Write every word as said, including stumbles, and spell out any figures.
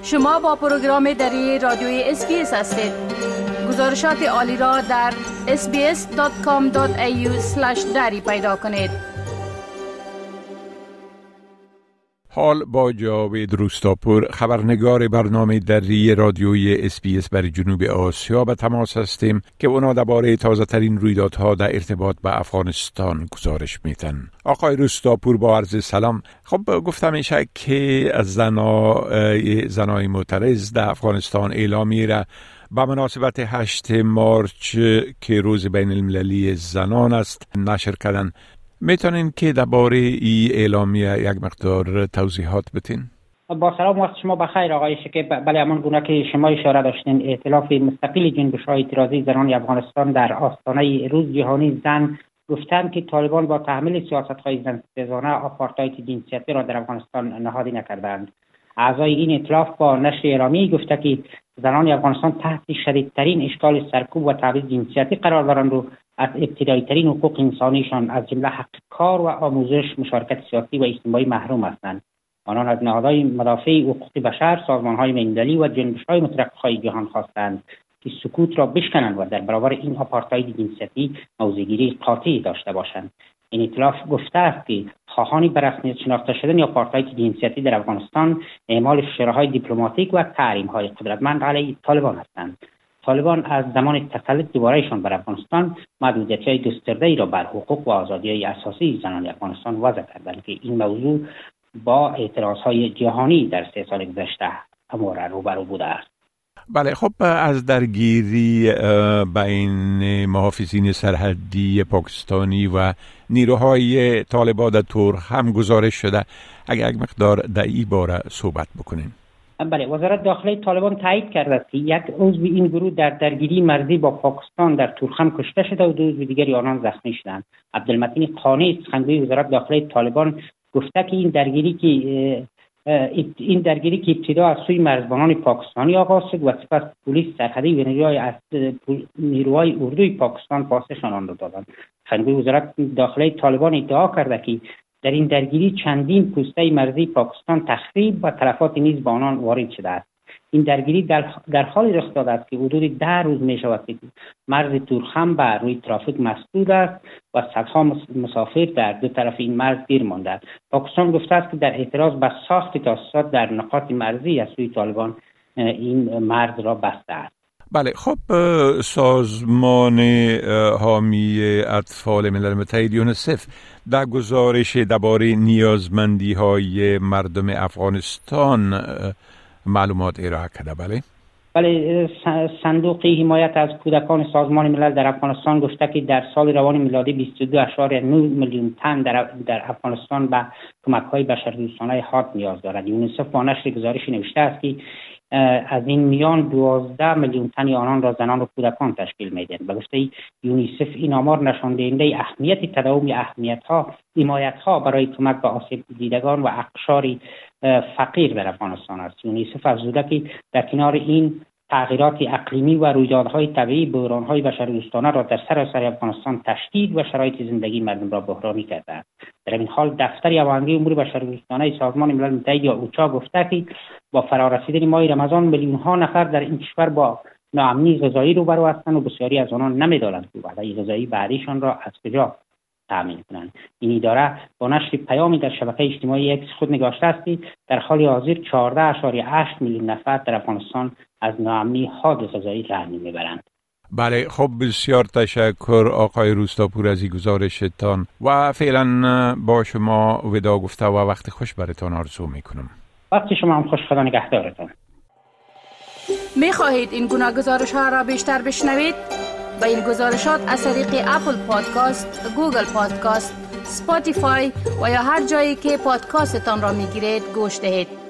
شما با پروگرام دری رادیوی اس بی اس هستید. گزارشات عالی را در اس بی اس دات کام دات ای یو اسلش دری پیدا کنید. حال با جاوید روستاپور، خبرنگار برنامه دری رادیوی اس بی اس برای جنوب آسیا به تماس هستیم که اونا درباره تازه ترین رویدادها در ارتباط به افغانستان گزارش میتن. آقای روستاپور با عرض سلام. خب گفتم میشه که از زنای زنای معترض در افغانستان اعلامیه را به مناسبت هشت مارچ که روز بین المللی زنان است نشر کردن. میتونین که درباره این اعلامیه یک مقدار توضیحات بدین؟ با سلام، وقت شما بخیر آقای شکیب. بله، همان گونه که شما اشاره داشتین، ائتلاف مستقل جنبش‌های اعتراضی زنان افغانستان در آستانه روز جهانی زن گفتند که طالبان با تحمیل سیاست‌های زنسته‌زانه آپارتاید جنسیتی را در افغانستان نهادی نکردند. اعضای این ائتلاف با نشر اعلامیه گفته که زنان افغانستان تحت شدیدترین اشکال سرکوب و تبعیض جنسیتی قرار دارند و از ابتدایی ترین حقوق انسانیشان از جمله حق کار و آموزش، مشارکت سیاسی و اجتماعی محروم هستند. آنان از نهادهای مدافع حقوق بشر، سازمان‌های بین‌المللی و جنبش‌های مترقب‌های جهان خواستند که سکوت را بشکنند و در برابر این آپارتاید جنسیتی موضع‌گیری قاطعی داشته باشند. این ائتلاف گفته است که خواهان به رسمیت شناخته شدن آپارتاید جنسیتی در افغانستان اعمال فشارهای دیپلماتیک و تحریم‌های قدرتمند علیه طالبان هستند. طالبان از زمان تسلط دوبارهشان بر افغانستان محدودیت‌های گسترده‌ای را بر حقوق و آزادی‌های اساسی زنان افغانستان وضع کردند که این موضوع با اعتراض‌های جهانی در سه سال گذشته همواره روبرو بوده است. بله، خب از درگیری بین محافظین سرحدی پاکستانی و نیروهای طالبان در تور هم گزارش شده. اگر یک مقدار در این باره صحبت بکنیم. بله، وزارت داخلی طالبان تایید کرده است که یک عضو این گروه در درگیری مرزی با پاکستان در تورخم کشته شده و دو عضو دیگری آنان زخمی شدند. عبدالمتین قانی، سخنگوی وزارت داخلی طالبان، گفته که این درگیری که این درگیری که ابتدا از سوی مرزبانان پاکستانی آغاز شد و سپس پلیس سرحدی و نیروهای نیروهای اردوی پاکستان پاسخشان آن را دادند. سخنگوی وزارت داخلی طالبان ادعا کرده که در این درگیری چندین پوسته مرزی پاکستان تخریب و تلفات نیز به آنان وارد شده است. این درگیری در, در حالی رخ داده است که حدود ده روز می شود که مرز تورخم بر روی ترافیک مسدود است و صدها مسافر در دو طرف این مرز گیر مانده. پاکستان گفته است که در اعتراض به ساخت تاسیسات در نقاط مرزی از سوی طالبان این مرز را بسته است. بله، خب سازمان حامی اطفال ملل متحد یونیسف در گزارش درباره نیازمندی های مردم افغانستان معلومات ارائه کرده. بله بله صندوق حمایت از کودکان سازمان ملل در افغانستان گفته که در سال روان میلادی بیست و دو اشاری نه میلیون تن در, در افغانستان به کمک‌های بشردوستانه حاد نیاز دارد. یونیسف با نشر گزارشی نوشته است که از این میان دوازده میلیون تن آنان را زنان و کودکان تشکیل می‌دهند. به گفته یونیسف این آمار نشان دهنده اهمیت تداوم اهمیت‌ها حمایت‌ها برای کمک به آسیب دیدگان و اقشار فقیر در افغانستان است. یونیسف افزوده که در کنار این تغییرات اقلیمی و رویدادهای طبیعی بحران‌های بشردوستانه را در سراسر افغانستان تشدید و شرایط زندگی مردم را بحرانی کرده است. در این حال دفتر یوندی امور بشردوستانه سازمان ملل متحد یا اوچا گفته که با فرارسیدن ماه رمضان میلیون‌ها نفر در این کشور با ناامنی غذایی روبرو هستند و بسیاری از آنان نمی‌دانند که وعده غذایی بعدیشان را از کجا تامین کنند. این اداره با نشر پیامی در شبکه اجتماعی اکس خود نگاشته است که در حال حاضر چهارده اشاری هشت میلیون نفر در افغانستان از ناامنی حاد غذایی رنج میبرند. بله، خب بسیار تشکر آقای روستاپور از این گزارشتان و فعلا با شما ودا گفته و وقت خوش براتون آرزو میکنم. وقتی شما هم خوش، خدا نگهدارتان. می خواهید این گناه گزارش ها را بیشتر بشنوید؟ با این گزارشات از طریق اپل پادکاست، گوگل پادکاست، سپاتیفای و یا هر جایی که پادکاستتان را می گیرید گوش دهید.